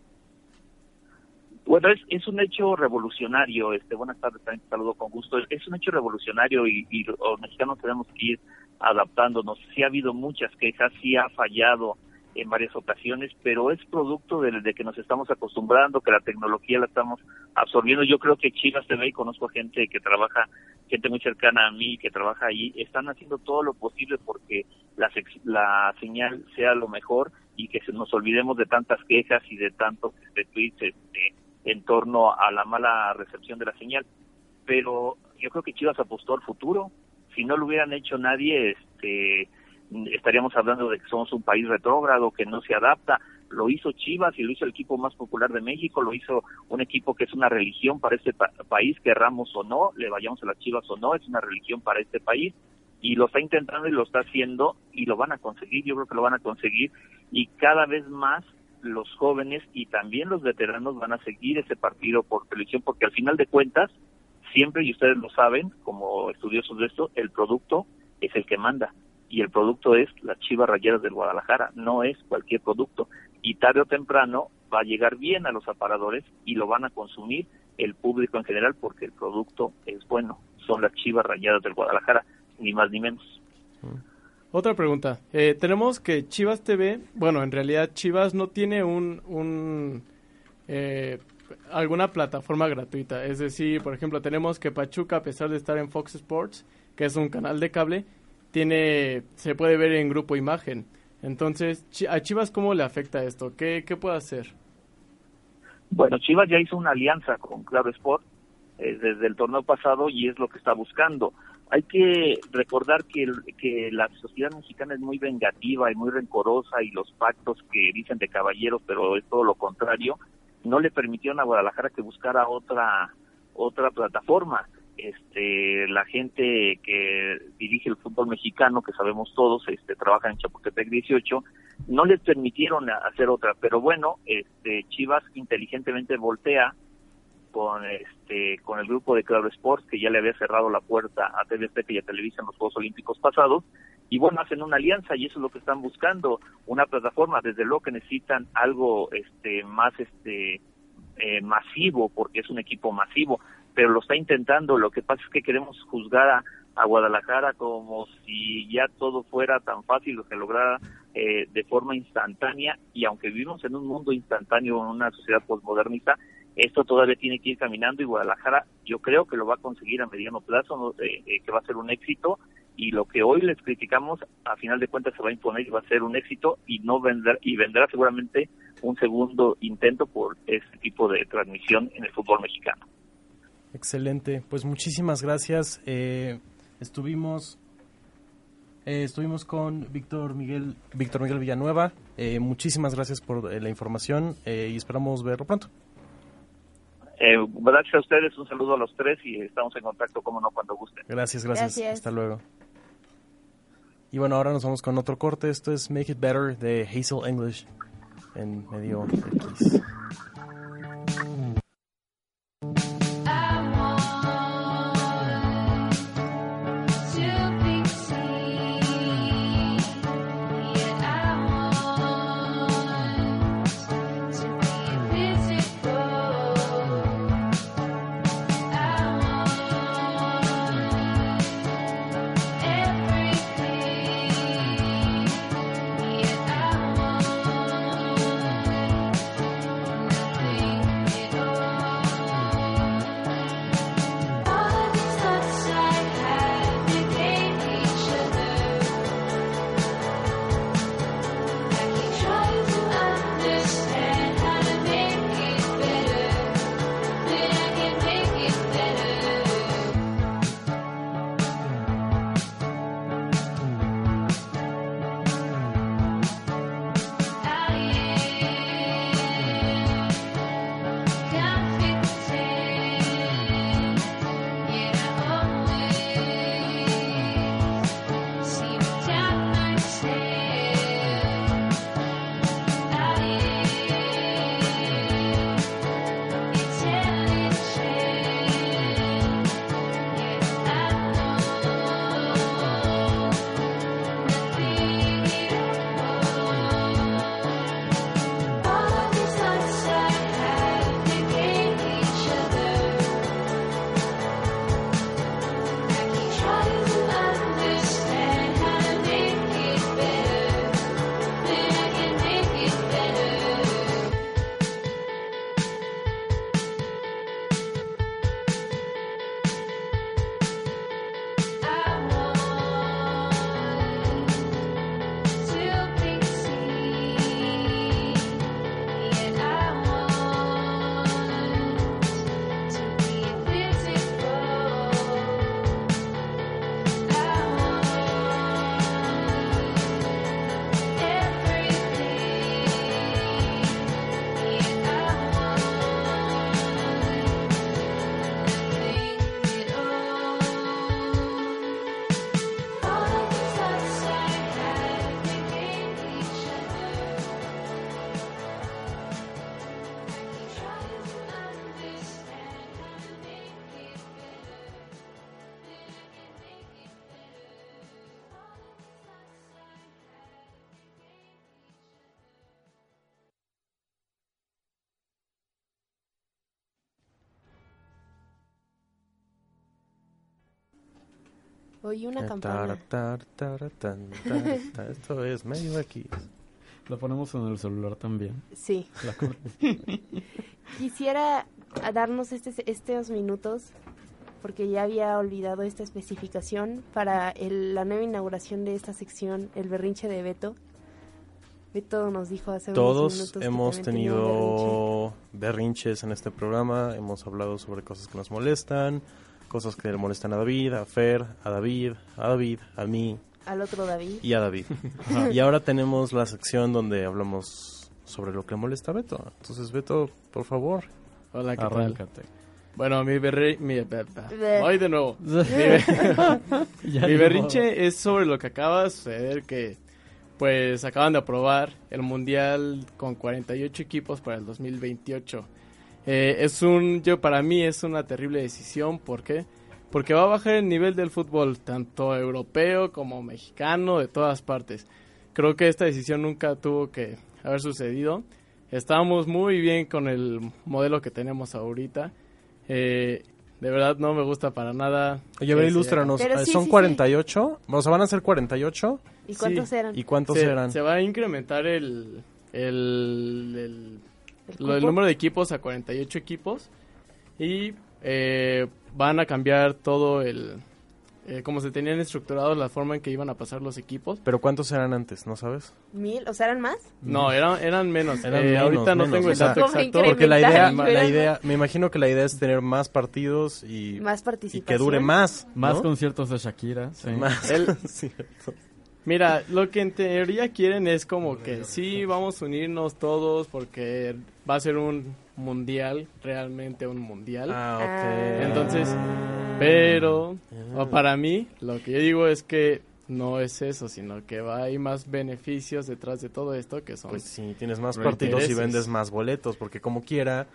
H: Bueno, es, es un hecho revolucionario. Este, buenas tardes, también te saludo con gusto. Es un hecho revolucionario y, y los mexicanos tenemos que ir adaptándonos. Sí ha habido muchas quejas, sí ha fallado en varias ocasiones, pero es producto de, de que nos estamos acostumbrando, que la tecnología la estamos absorbiendo. Yo creo que Chivas T V, y conozco gente que trabaja, gente muy cercana a mí que trabaja allí, están haciendo todo lo posible porque la, la señal sea lo mejor y que se nos olvidemos de tantas quejas y de tantos este, tweets este, en torno a la mala recepción de la señal. Pero yo creo que Chivas apostó al futuro. Si no lo hubieran hecho nadie, este estaríamos hablando de que somos un país retrógrado, que no se adapta. Lo hizo Chivas y lo hizo el equipo más popular de México, lo hizo un equipo que es una religión para este pa- país, querramos o no, le vayamos a las Chivas o no, es una religión para este país. y lo está intentando y lo está haciendo y lo van a conseguir, yo creo que lo van a conseguir, y cada vez más los jóvenes y también los veteranos van a seguir ese partido por televisión, porque al final de cuentas, siempre, y ustedes lo saben, como estudiosos de esto, el producto es el que manda, y el producto es las Chivas Rayadas del Guadalajara, no es cualquier producto, y tarde o temprano va a llegar bien a los aparadores y lo van a consumir el público en general, porque el producto es bueno, son las Chivas Rayadas del Guadalajara, ni más ni menos.
E: Otra pregunta. Eh, tenemos que Chivas T V, bueno, en realidad Chivas no tiene un, un eh, alguna plataforma gratuita. Es decir, por ejemplo, tenemos que Pachuca, a pesar de estar en Fox Sports, que es un canal de cable, tiene se puede ver en Grupo Imagen. Entonces, ¿a Chivas cómo le afecta esto? ¿Qué, qué puede hacer?
H: Bueno, Chivas ya hizo una alianza con Claro Sport eh, desde el torneo pasado y es lo que está buscando. Hay que recordar que, que la sociedad mexicana es muy vengativa y muy rencorosa, y los pactos que dicen de caballeros, pero es todo lo contrario, no le permitieron a Guadalajara que buscara otra otra plataforma. Este, la gente que dirige el fútbol mexicano, que sabemos todos, este, trabaja en Chapultepec dieciocho, no les permitieron hacer otra, pero bueno, este, Chivas inteligentemente voltea con este con el grupo de Claro Sports, que ya le había cerrado la puerta a T V Azteca y a Televisa en los Juegos Olímpicos pasados, y bueno, hacen una alianza y eso es lo que están buscando, una plataforma. Desde luego que necesitan algo este más este eh, masivo, porque es un equipo masivo, pero lo está intentando. Lo que pasa es que queremos juzgar a, a Guadalajara como si ya todo fuera tan fácil, lo que lograra eh, de forma instantánea, y aunque vivimos en un mundo instantáneo, en una sociedad postmodernista, esto todavía tiene que ir caminando, y Guadalajara yo creo que lo va a conseguir a mediano plazo, ¿no? eh, eh, que va a ser un éxito, y lo que hoy les criticamos, a final de cuentas se va a imponer y va a ser un éxito, y no vendrá, y vendrá seguramente un segundo intento por este tipo de transmisión en el fútbol mexicano.
D: Excelente, pues muchísimas gracias. Eh, estuvimos eh, estuvimos con Víctor Miguel Víctor Miguel Villanueva. Eh, muchísimas gracias por eh, la información eh, y esperamos verlo pronto.
H: Eh, gracias a ustedes, un saludo a los tres y estamos en contacto, como no, cuando gusten.
D: Gracias, gracias,
B: Gracias.
D: Hasta luego. Y bueno, ahora nos vamos con otro corte. Esto es Make It Better de Hazel English en Medio X.
I: Everything, yeah, I want
B: Oí una
D: Eh,
B: campana.
D: tar, tar, tar, tan, tar, tar. Esto es medio X.
C: Lo ponemos en el celular también.
B: Sí.
C: La cor-
B: Quisiera a darnos este, estos minutos, porque ya había olvidado esta especificación, para el- la nueva inauguración de esta sección, el berrinche de Beto. Beto nos dijo hace unos
D: Todos
B: minutos que
D: hemos
B: también tenía un
D: tenido berrinches en este programa, hemos hablado sobre cosas que nos molestan, cosas que le molestan a David, a Fer, a David, a David, a mí
B: berrinche. Al otro David.
D: y a David. Y ahora tenemos la sección donde hablamos sobre lo que molesta a Beto. Entonces, Beto, por favor.
E: Hola, ¿qué tal?
C: Arráncate.
E: Bueno, mi berrinche... Mi, be- be-
B: Be-
E: voy de nuevo. Mi,
C: Ya
E: mi
C: ni modo.
E: berrinche es sobre lo que acaba de suceder, que pues acaban de aprobar el Mundial con cuarenta y ocho equipos para el dos mil veintiocho. Eh, es un... Yo, para mí es una terrible decisión. ¿Por qué? Porque va a bajar el nivel del fútbol, tanto europeo como mexicano, de todas partes. Creo que esta decisión nunca tuvo que haber sucedido. Estábamos muy bien con el modelo que tenemos ahorita. Eh, de verdad no me gusta para nada.
D: Oye, a ver,
E: que se-
D: ilústranos.
B: Pero sí,
D: ¿Son
B: sí, sí.
D: cuarenta y ocho? O sea, ¿van a ser cuarenta y ocho?
B: ¿Y cuántos
E: Sí.
B: eran?
D: ¿Y cuántos
E: se,
D: eran?
E: se va a incrementar el, el, el,
B: ¿El
E: lo- el
B: cupo?
E: número de equipos a cuarenta y ocho equipos. Y eh, van a cambiar todo el... Eh, como se tenían estructurados la forma en que iban a pasar los equipos.
D: ¿Pero cuántos eran antes? ¿No sabes?
B: ¿Mil? ¿O sea, eran más?
E: No, eran, eran menos.
D: Eran
E: Eh,
D: menos,
E: ahorita no
D: menos,
E: tengo
D: o
E: el
D: sea,
E: dato
B: ¿cómo
E: exacto.
D: Porque la idea,
B: Incrementar,
D: la
B: ¿verdad?
D: idea, me imagino que la idea es tener más partidos y,
B: Más
D: y
B: participación.
D: que dure más.
C: Más
D: ¿no?
C: conciertos de Shakira. Sí.
D: Más.
E: El-
D: Cierto.
E: Mira, lo que en teoría quieren es como que sí, vamos a unirnos todos porque va a ser un mundial, realmente un mundial.
D: Ah,
B: Ah.
D: ok.
E: Entonces, pero
D: Ah.
E: o para mí, lo que yo digo es que no es eso, sino que va, hay más beneficios detrás de todo esto que son...
D: Pues sí, tienes más
E: Pero
D: partidos y
E: intereses.
D: vendes más boletos, porque como quiera,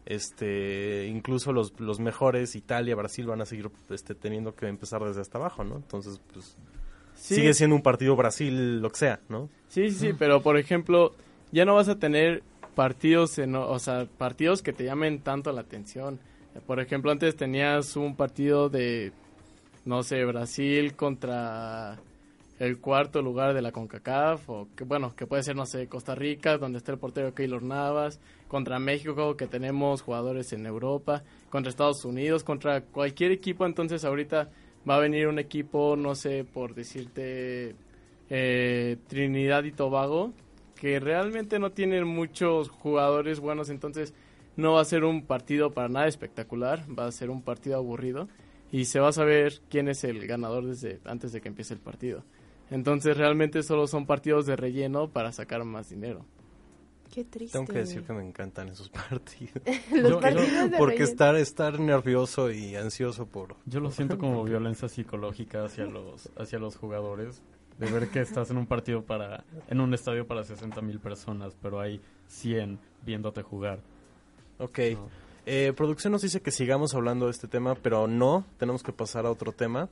D: este, incluso los, los mejores, Italia, Brasil, van a seguir este, teniendo que empezar desde hasta abajo, ¿no? Entonces, pues,
E: Sí,
D: sigue siendo un partido Brasil, lo que sea, ¿no?
E: sí, sí, sí, pero por ejemplo, ya no vas a tener partidos, en, o sea, partidos que te llamen tanto la atención. Por ejemplo, antes tenías un partido de, no sé, Brasil contra el cuarto lugar de la CONCACAF, o que bueno, que puede ser, no sé, Costa Rica, donde está el portero Keylor Navas, contra México, que tenemos jugadores en Europa, contra Estados Unidos, contra cualquier equipo. Entonces ahorita va a venir un equipo, no sé, por decirte, eh, Trinidad y Tobago, que realmente no tienen muchos jugadores buenos, entonces no va a ser un partido para nada espectacular, va a ser un partido aburrido y se va a saber quién es el ganador desde antes de que empiece el partido. Entonces realmente solo son partidos de relleno para sacar más dinero.
B: Qué triste.
D: Tengo que decir que me encantan esos partidos.
B: Los
C: Yo-
B: partidos de
D: Porque
B: relleno.
D: estar, estar nervioso y ansioso por...
C: Yo lo siento como violencia psicológica hacia los hacia los jugadores, de ver que estás en un partido para en un estadio para sesenta mil personas, pero hay cien viéndote jugar.
D: Ok.
C: ¿no?
D: Eh, producción nos dice que sigamos hablando de este tema, pero no, tenemos que pasar a otro tema.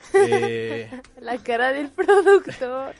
D: Eh,
B: La cara del productor.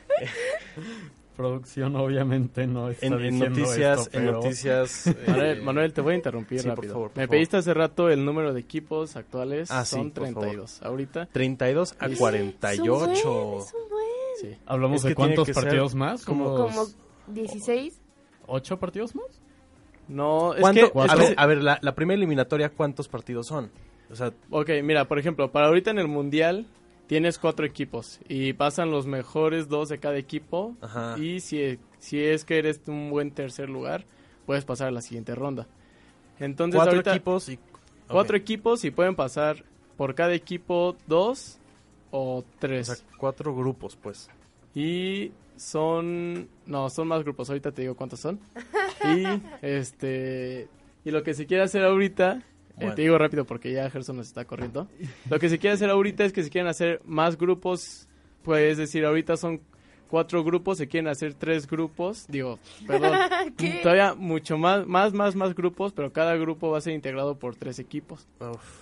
C: Producción obviamente no está
D: en, en
C: diciendo
D: noticias,
C: esto,
D: en
C: pero
D: noticias... eh,
E: Manuel, Manuel, te voy a interrumpir
D: sí, por
E: rápido.
D: favor, por
E: Me
D: favor.
E: pediste hace rato el número de equipos actuales,
D: Ah, sí,
E: son
D: por favor.
E: treinta y dos. Ahorita,
D: treinta y dos a
E: Sí.
D: cuarenta y
B: Es un buen,
D: ocho.
B: es un buen.
E: sí.
C: hablamos
D: Es
C: de
D: que tiene
C: cuántos
D: que ser
C: partidos más,
D: como-
C: como
B: Como dieciséis.
C: ocho partidos más.
E: No, es
D: ¿Cuánto?
E: que...
D: a
E: es
D: ver,
E: que-
D: a ver, la, la primera eliminatoria, ¿cuántos partidos son? O sea,
E: Ok, mira, por ejemplo, para ahorita en el Mundial tienes cuatro equipos y pasan los mejores dos de cada equipo.
D: Ajá.
E: Y si, si es que eres un buen tercer lugar, puedes pasar a la siguiente ronda. Entonces
D: cuatro
E: ahorita
D: equipos y...
E: cuatro
D: ok.
E: equipos y pueden pasar por cada equipo dos o
D: O
E: tres.
D: sea, cuatro grupos, pues.
E: Y son... No, son más grupos. Ahorita te digo cuántos son. Y este... Y lo que se quiere hacer ahorita... eh,
D: Bueno.
E: te digo rápido porque ya Gerson nos está corriendo. Lo que se quiere hacer ahorita es que se quieren hacer más grupos. Pues es decir, ahorita son cuatro grupos, se quieren hacer tres grupos. Digo, perdón.
B: ¿Qué?
E: Todavía mucho más, más, más, más grupos, pero cada grupo va a ser integrado por tres equipos.
D: Uf.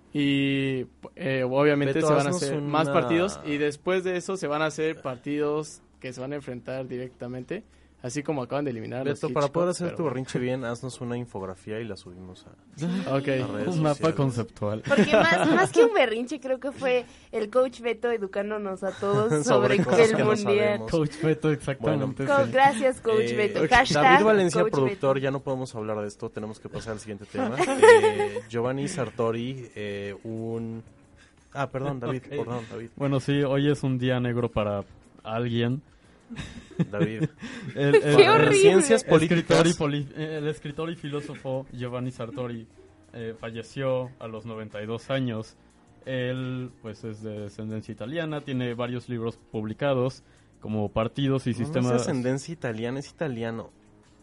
E: Y eh, obviamente
D: Beto,
E: se van a
D: haznos
E: hacer más
D: una-
E: partidos y después de eso se van a hacer partidos que se van a enfrentar directamente así como acaban de eliminar a los
D: Beto, para
E: Hitchcock,
D: poder hacer
E: pero
D: tu
E: bueno.
D: berrinche bien, haznos una infografía y la subimos a...
E: Ok.
D: redes
C: Un mapa
D: sociales.
C: conceptual.
B: Porque más, más que un berrinche, creo que fue el coach Beto educándonos a todos
D: Sobre
B: sobre,
D: cosas
B: el
D: que no
B: mundial.
D: sabemos.
C: Coach Beto, exactamente.
B: Co-
C: sí.
B: Gracias, coach
D: Eh,
B: Beto.
D: ok,
B: Hashtag
D: David Valencia,
B: coach
D: productor,
B: Beto.
D: ya no podemos hablar de esto, tenemos que pasar al siguiente tema. Eh, Giovanni Sartori, eh, un... Ah, perdón, David,
C: Ok.
D: perdón, David.
C: Bueno, sí, hoy es un día negro para alguien.
D: David.
C: El, el-
B: ¡Qué
C: el
B: horrible!
D: Ciencias
C: escritor y
D: políticas.
C: poli- eh, el escritor y filósofo Giovanni Sartori eh, falleció a los noventa y dos años. Él, pues, es de descendencia italiana, tiene varios libros publicados como Partidos y
D: No, no es
C: Sistemas...
D: ascendencia italiana, es italiano.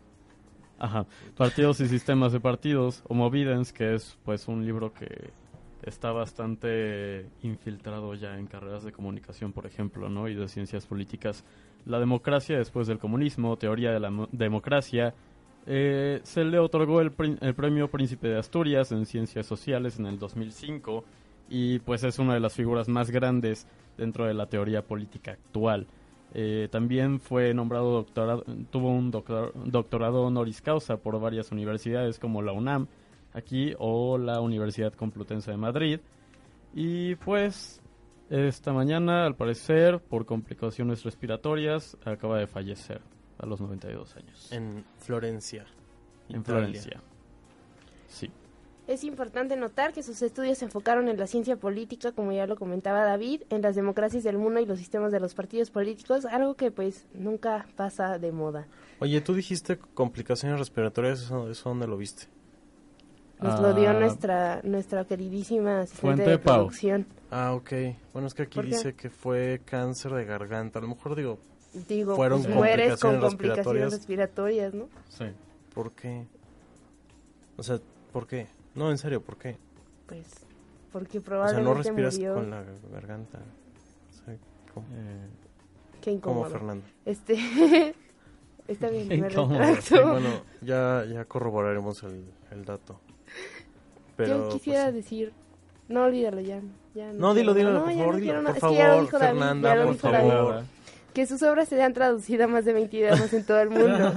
C: Ajá, Partidos y Sistemas de Partidos, Homo Videns, que es, pues, un libro que está bastante infiltrado ya en carreras de comunicación, por ejemplo, ¿no? Y de ciencias políticas. La democracia después del comunismo, teoría de la mo- democracia. Eh, se le otorgó el, prin- el premio Príncipe de Asturias en ciencias sociales en el dos mil cinco y pues es una de las figuras más grandes dentro de la teoría política actual. Eh, también fue nombrado doctorado, tuvo un doctor- doctorado honoris causa por varias universidades como la UNAM aquí o la Universidad Complutense de Madrid. Y pues esta mañana, al parecer, por complicaciones respiratorias, acaba de fallecer a los noventa y dos años.
D: En Florencia.
C: En
D: Italia.
C: Florencia. Sí.
B: Es importante notar que sus estudios se enfocaron en la ciencia política, como ya lo comentaba David, en las democracias del mundo y los sistemas de los partidos políticos, algo que pues nunca pasa de moda.
D: Oye, tú dijiste complicaciones respiratorias, ¿eso, eso dónde lo viste?
B: Nos lo dio
C: Ah,
B: nuestra nuestra queridísima asistente
C: Fuente
B: de
C: de Pau.
B: producción.
D: Ah, ok. Bueno, es que aquí
B: ¿Por qué?
D: dice que fue cáncer de garganta. A lo mejor digo,
B: Digo,
D: Fueron
B: pues mueres con
D: complicaciones
B: complicaciones
D: respiratorias.
B: respiratorias, ¿no?
C: Sí.
D: ¿por qué? O sea, ¿por qué? No, en serio, ¿por qué?
B: Pues porque
D: O sea,
B: probablemente
D: no respiras
B: murió.
D: con la garganta. O sea, ¿cómo,
C: Eh,
B: Qué
D: cómo,
B: incómodo.
D: Fernando?
B: Este está bien, me
C: Incómodo,
B: retracto.
C: sí,
D: Bueno, ya, ya corroboraremos el, el dato. Pero,
B: Yo quisiera
D: pues,
B: decir, no olvídalo ya. ya
D: No,
B: quiero
D: dilo, dilo,
B: nada.
D: por
B: ya
D: favor,
B: no
D: dilo,
B: quiero
D: por
B: nada. Es que ya lo
D: favor,
B: dijo David,
D: Fernanda,
B: ya lo
D: por
B: dijo
D: favor.
B: David. Que sus obras se han traducido a más de veinte idiomas en todo el mundo.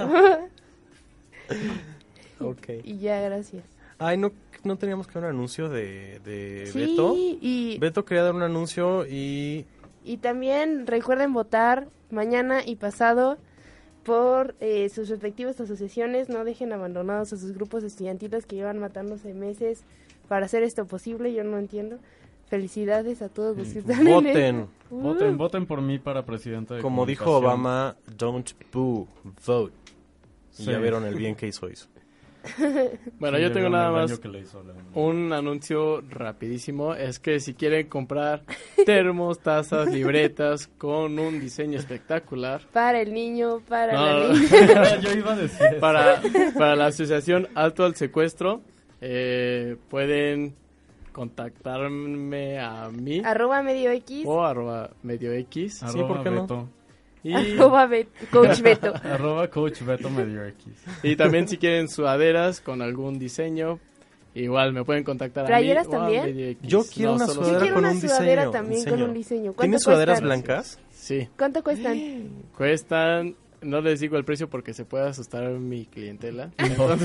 D: Ok.
B: Y ya, gracias.
D: Ay, ¿no, no teníamos que dar un anuncio de, de
B: Sí,
D: Beto?
B: y,
D: Beto quería dar un anuncio y...
B: y también recuerden votar mañana y pasado por eh, sus respectivas asociaciones. No dejen abandonados a sus grupos estudiantiles que llevan matándose meses para hacer esto posible. Yo no entiendo. Felicidades a todos los
C: Sí,
B: que están en
D: Voten.
B: esto. Uh.
C: voten, voten por mí para presidente de
D: Como dijo
C: comunicación.
D: Obama, don't boo, vote. Y
C: Sí.
D: ya vieron el bien que hizo eso.
E: Bueno,
C: Sí,
E: yo
C: ya
E: tengo
C: vieron
E: nada
C: el
E: más
C: daño que le hizo la-
E: un anuncio rapidísimo. Es que si quieren comprar termos, tazas, libretas con un diseño espectacular
B: Para el niño, para
E: No,
B: la
E: no, no.
B: niña.
C: Yo iba a decir eso.
E: para, para la asociación Alto al Secuestro, eh, pueden contactarme a mí
B: Arroba medio X.
E: o arroba medio X.
D: Sí,
C: Arroba
D: ¿por qué no?
C: Beto.
E: Y,
B: Arroba Bet- Coach Beto.
C: Arroba coach Beto medio X.
E: y también si quieren sudaderas con algún diseño, igual me pueden contactar
B: ¿Playeras
E: a mí o a
B: también?
E: Medio X.
D: Yo quiero una
E: solo
B: Yo
D: sudadera
B: quiero
D: con
B: una
D: un
B: sudadera
D: diseño,
B: también
D: diseño.
B: con un diseño. ¿Cuánto
D: ¿Tienes sudaderas
B: cuestan?
D: blancas?
E: Sí,
B: ¿Cuánto cuestan?
E: cuestan, no les digo el precio porque se puede asustar mi clientela. Entonces,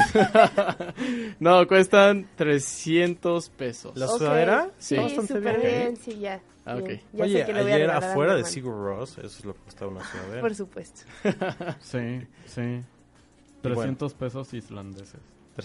E: no, cuestan trescientos pesos.
D: ¿La
B: Ok.
D: sudadera?
E: Sí.
B: Sí,
D: Bastante
B: súper
D: bien.
B: bien, sí, ya.
E: Ah, ok.
B: Bien. Ya
D: Oye,
B: sé que le voy a
D: ayer
B: regalar a mi
D: afuera de
B: hermano.
D: Sigur Rós, eso es lo que costaba una sudadera.
B: Por supuesto.
C: Sí, sí. trescientos pesos islandeses.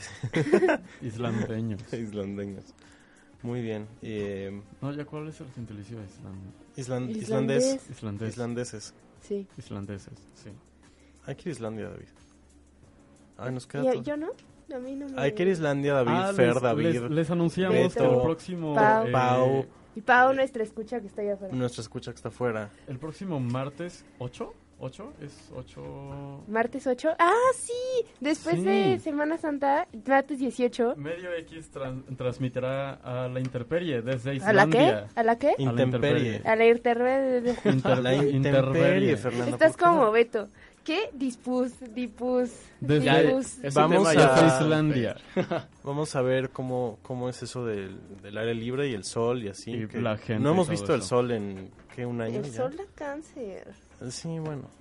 C: Islandeños.
D: Islandeños. Muy bien. Eh,
C: No, ya cuál es el gentilicio de Island...
D: islan-
B: Islandés.
D: islandés.
C: Islandés.
D: Islandeses.
B: Sí.
C: Islandeses, sí.
D: Hay que ir a Islandia, David. Ay, nos queda
B: Yo,
D: todo.
B: yo no, a mí no me...
D: Hay que ir a Islandia, David,
C: Ah,
D: Fer,
C: les,
D: David,
C: Les, les anunciamos
B: Beto,
C: que el próximo...
B: Pau.
C: eh,
D: Pau,
B: Y Pau, nuestra escucha que está allá afuera.
D: nuestra escucha que está afuera.
C: el próximo martes ocho, ¿ocho? Es ocho...
B: Martes ocho. Ah, sí. Después
C: Sí.
B: de Semana Santa, martes dieciocho.
C: Medio X tran- transmitirá a la Intemperie desde
B: ¿A la qué?
C: Islandia.
B: ¿A la qué?
C: A la
D: Intemperie.
B: A la internet.
C: Inter-
D: La intemperie,
C: interperie.
D: Fernanda.
B: Estás
D: ¿por qué
B: como
D: no?
B: Beto. ¿Qué? Dispus, dipus,
C: Desde-
E: Ya,
B: dipus.
E: es un
D: Vamos
E: tema ya
D: a-
C: Desde Islandia.
D: Vamos a ver cómo, cómo es eso del, del aire libre y el sol y así.
C: Y
D: que
C: la gente
D: no
C: y
D: hemos
C: todo
D: visto el
C: eso.
D: sol en, ¿qué? ¿Un año
B: El
D: ya?
B: sol da cáncer.
D: Sí, bueno.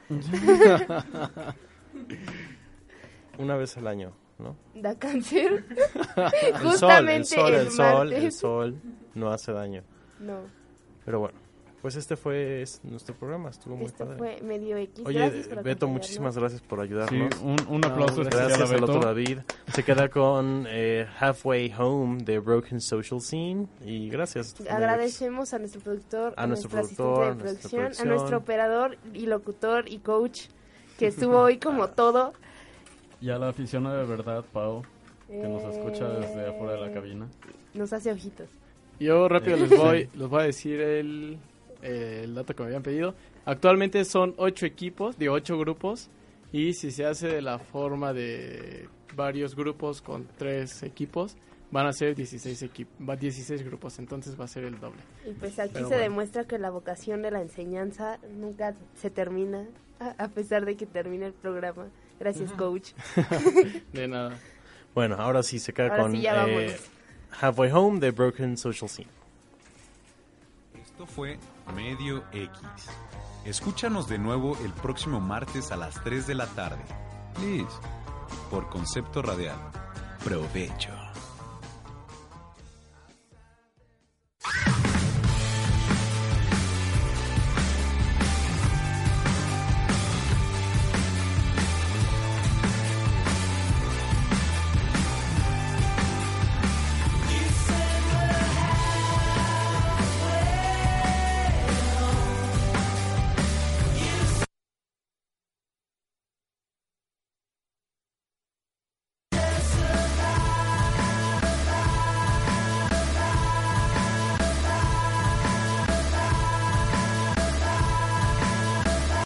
D: Una vez al año, ¿no?
B: Da cáncer.
D: El sol, el
B: Justamente
D: sol, el sol,
B: martes.
D: el sol no hace daño.
B: No,
D: Pero bueno, pues este fue es nuestro programa, estuvo muy
B: esto
D: padre.
B: fue Medio X.
D: Oye,
B: Gracias por
D: Beto,
B: acompañarnos.
D: muchísimas gracias por
C: Sí,
D: ayudarnos.
C: un, un aplauso
E: No,
C: especial
D: Gracias
C: a
D: al
C: Beto.
D: otro David. Se queda con eh, Halfway Home de Broken Social Scene. Y gracias. Esto fue Medio X.
B: Agradecemos a nuestro productor,
D: A
B: a,
D: nuestro
B: nuestro
D: productor,
B: asistente de
D: a nuestra
B: producción,
D: producción.
B: a nuestro operador y locutor y coach que estuvo hoy como todo.
C: Y a la aficionada de verdad, Pau, que nos
B: Eh,
C: escucha desde afuera de la cabina.
B: Nos hace ojitos.
E: Yo rápido
C: Eh,
E: les voy, les voy a decir el, eh, el dato que me habían pedido. Actualmente son ocho equipos, de ocho grupos, y si se hace de la forma de varios grupos con tres equipos, van a ser dieciséis, equip- va- dieciséis grupos, entonces va a ser el doble.
B: Y pues aquí
E: Pero
B: se
E: bueno.
B: demuestra que la vocación de la enseñanza nunca se termina, a a pesar de que termine el programa. Gracias, coach.
E: De nada.
D: Bueno, ahora sí se queda
B: Ahora
D: con
B: sí, ya
D: eh,
B: vámonos.
D: Halfway Home de Broken Social Scene.
A: Esto fue Medio X. Escúchanos de nuevo el próximo martes a las tres de la tarde. Please. Por Concepto Radial. Provecho.